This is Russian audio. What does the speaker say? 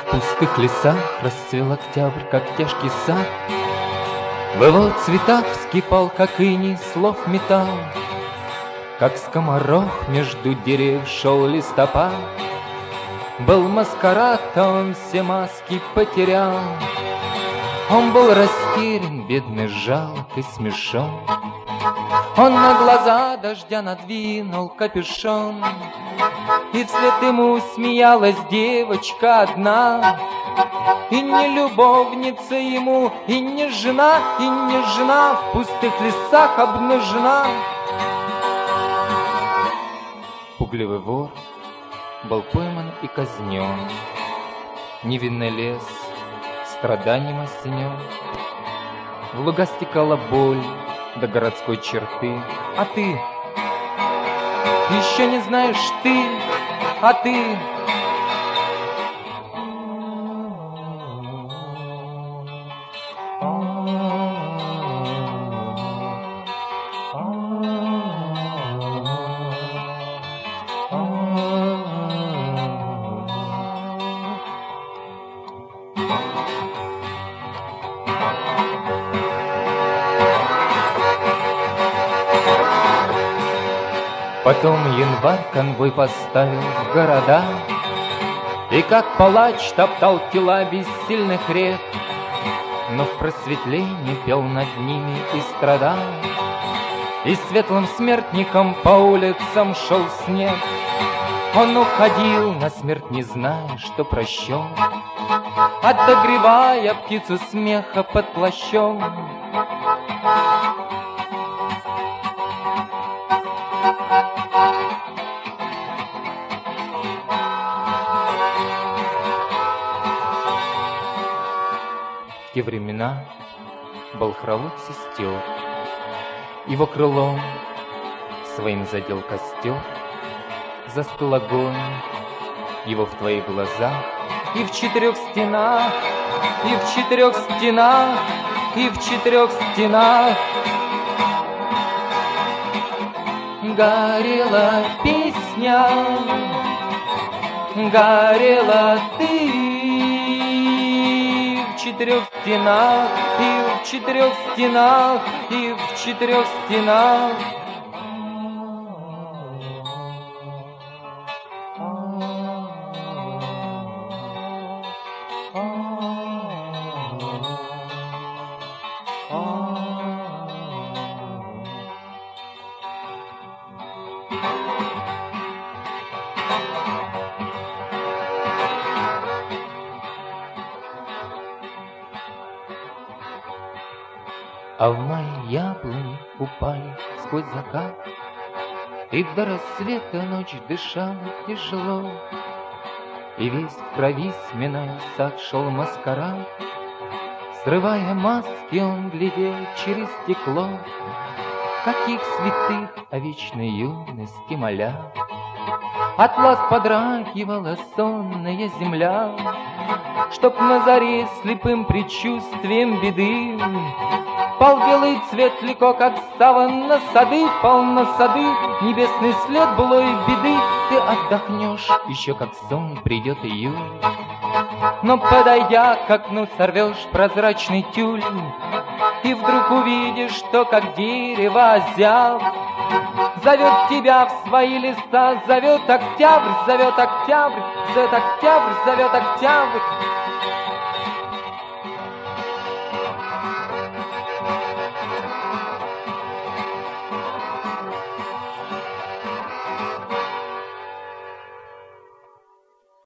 В пустых лесах расцвел октябрь, как тяжкий сад. В его цветах вскипал, как иней, слов металл. Как скоморох между деревьев шел листопад. Был маскарад, а он все маски потерял. Он был растерян, бедный, жалок и смешон. Он на глаза дождя надвинул капюшон, и вслед ему смеялась девочка одна. И не любовница ему, и не жена, в пустых лесах обнажена. Пугливый вор был пойман и казнен. Невинный лес страданием осенен. В луга стекала боль до городской черты. А ты еще не знаешь ты, а ты Потом январь конвой поставил в города, и как палач топтал тела бессильных рек, но в просветлении пел над ними и страдал, и светлым смертником по улицам шел снег. Он уходил на смерть, не зная, что прощен, отогревая птицу смеха под плащом. В те времена был хоровод сестер, его крылом своим задел костер. Застыл огонь его в твоих глазах, и в четырех стенах, и в четырех стенах, и в четырех стенах горела песня, горела ты. В четырех стенах, и в четырех стенах, и в четырех стенах. А в мае яблони упали сквозь закат, и до рассвета ночь дышала тяжело, и весь в крови, сминая сад, шел маскарад. Срывая маски, он глядел через стекло, каких святых о вечной юности моля. Атлас подрагивала сонная земля, чтоб на заре слепым предчувствием беды пал белый цвет легко, как саван на сады, пал на сады небесный след былой беды. Ты отдохнешь, еще как сон придет июль, но, подойдя к окну, сорвешь прозрачный тюль, и вдруг увидишь, что как дерево озяб зовет тебя в свои леса, зовет октябрь, зовет октябрь, зовет октябрь, зовет октябрь.